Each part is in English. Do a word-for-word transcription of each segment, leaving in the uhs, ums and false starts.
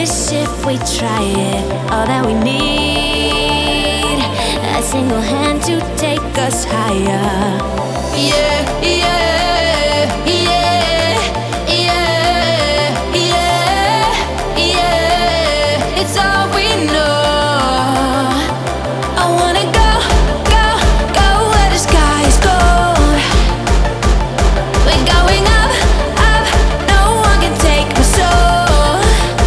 finish if we try it. All that we need, a single hand to take us higher. Yeah, yeah, yeah, yeah, yeah, yeah. It's all we know. I wanna go, go, go where the sky is gold. We're going up, up. No one can take my soul.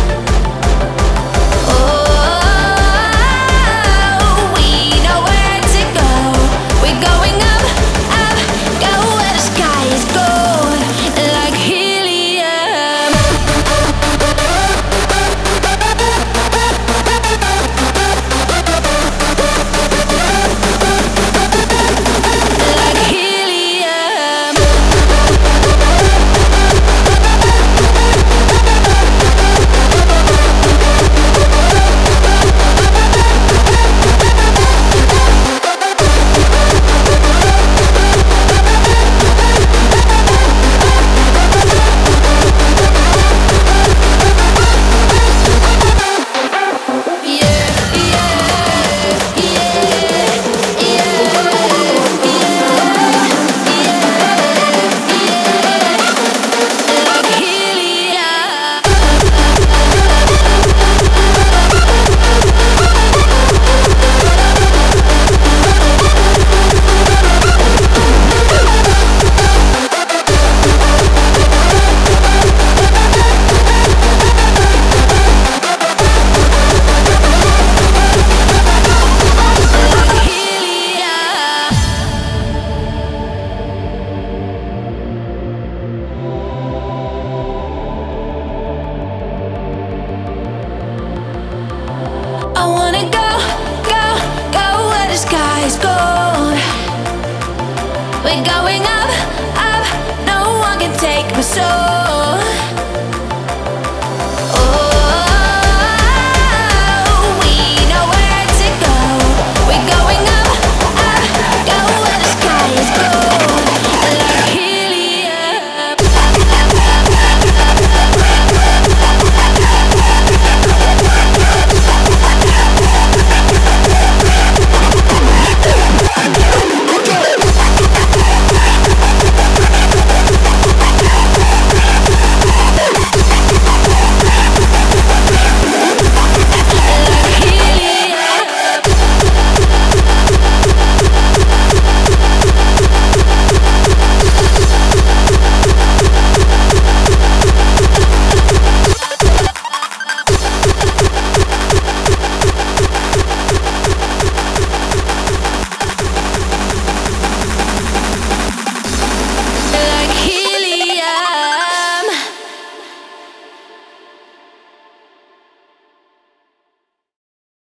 Oh, we know where to go. We're going up, up. Go where the sky is gold, like helium. Like helium. I wanna go, go, go where the sky is gold. We're going up, up. No one can take my soul.